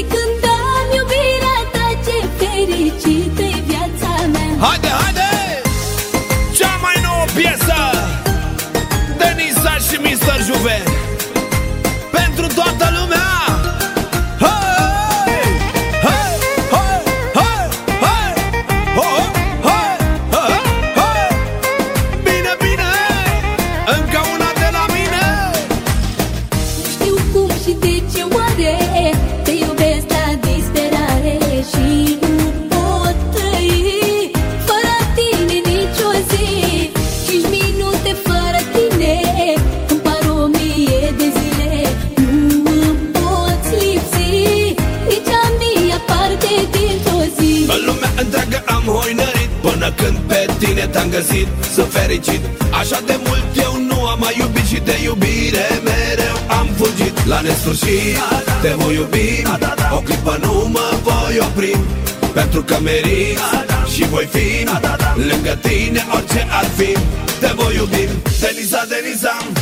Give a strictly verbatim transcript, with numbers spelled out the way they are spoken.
Și când am iubirea ta, ce fericită-i viața mea. Haide, haide! Cea mai nouă piesă, Denisa și mister Juve, pentru toată lumea. Hai! Hai! Hai! Hai! Hai! Hai! Hai! Hai! Hai! Bine, bine! Încă una de la mine. Știu cum și de ce oare te iubesc la disperare și nu pot trăi fără tine nicio zi. Cinci minute fără tine îmi par o mie de zile. Nu îmi poți lipsi nici a mia parte dintr-o zi. În lumea întreagă am hoinărit până când pe tine te-am găsit. Sunt fericit, așa de mult eu nu am mai iubit și de iubire mereu am fugit. La nesfârșit te voi iubi, o clipă nu mă voi opri, pentru că merit și voi fi lângă tine orice ar fi. Te voi iubi, Denisa, Denisa.